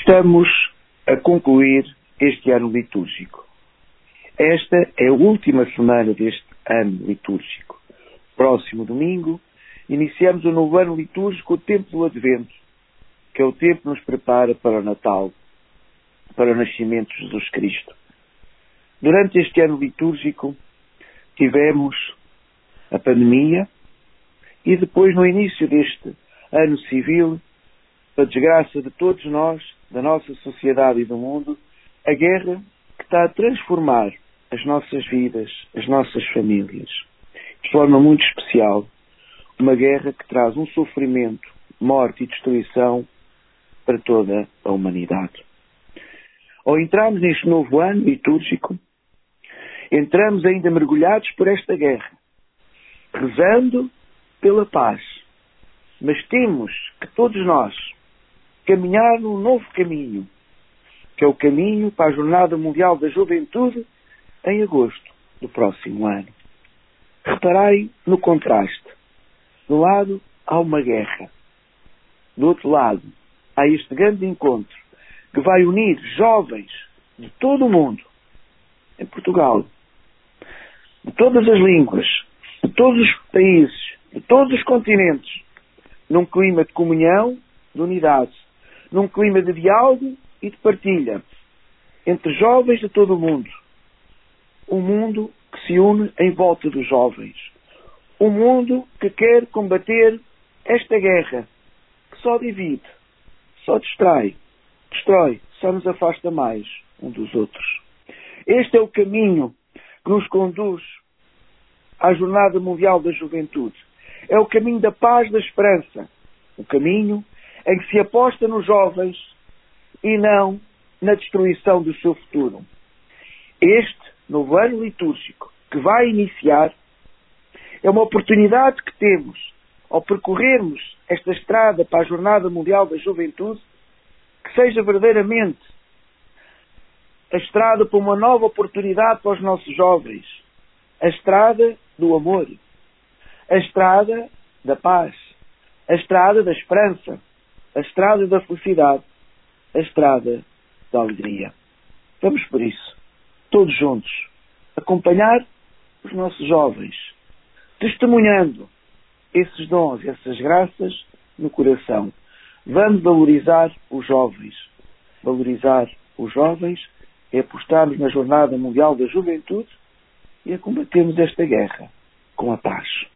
Estamos a concluir este ano litúrgico. Esta é a última semana deste ano litúrgico. Próximo domingo, iniciamos o novo ano litúrgico, o tempo do Advento, que é o tempo que nos prepara para o Natal, para o nascimento de Jesus Cristo. Durante este ano litúrgico, tivemos a pandemia e depois, no início deste ano civil, para desgraça de todos nós, da nossa sociedade e do mundo, a guerra que está a transformar as nossas vidas, as nossas famílias. De forma muito especial, uma guerra que traz um sofrimento, morte e destruição para toda a humanidade. Ao entrarmos neste novo ano litúrgico, entramos ainda mergulhados por esta guerra, rezando pela paz. Mas temos que todos nós caminhar num novo caminho, que é o caminho para a Jornada Mundial da Juventude em agosto do próximo ano. Reparai no contraste. De um lado há uma guerra. Do outro lado há este grande encontro que vai unir jovens de todo o mundo, em Portugal, de todas as línguas, de todos os países, de todos os continentes, num clima de comunhão, de unidade, num clima de diálogo e de partilha, entre jovens de todo o mundo. Um mundo que se une em volta dos jovens. Um mundo que quer combater esta guerra, que só divide, só destrói, só nos afasta mais um dos outros. Este é o caminho que nos conduz à Jornada Mundial da Juventude. É o caminho da paz, da esperança. O caminho em que se aposta nos jovens e não na destruição do seu futuro. Este novo ano litúrgico que vai iniciar é uma oportunidade que temos ao percorrermos esta estrada para a Jornada Mundial da Juventude, que seja verdadeiramente a estrada para uma nova oportunidade para os nossos jovens. A estrada do amor. A estrada da paz. A estrada da esperança. A estrada da felicidade. A estrada da alegria. Vamos por isso, todos juntos, acompanhar os nossos jovens, testemunhando esses dons, essas graças no coração. Vamos valorizar os jovens. Valorizar os jovens é apostarmos na Jornada Mundial da Juventude e a combatermos esta guerra com a paz.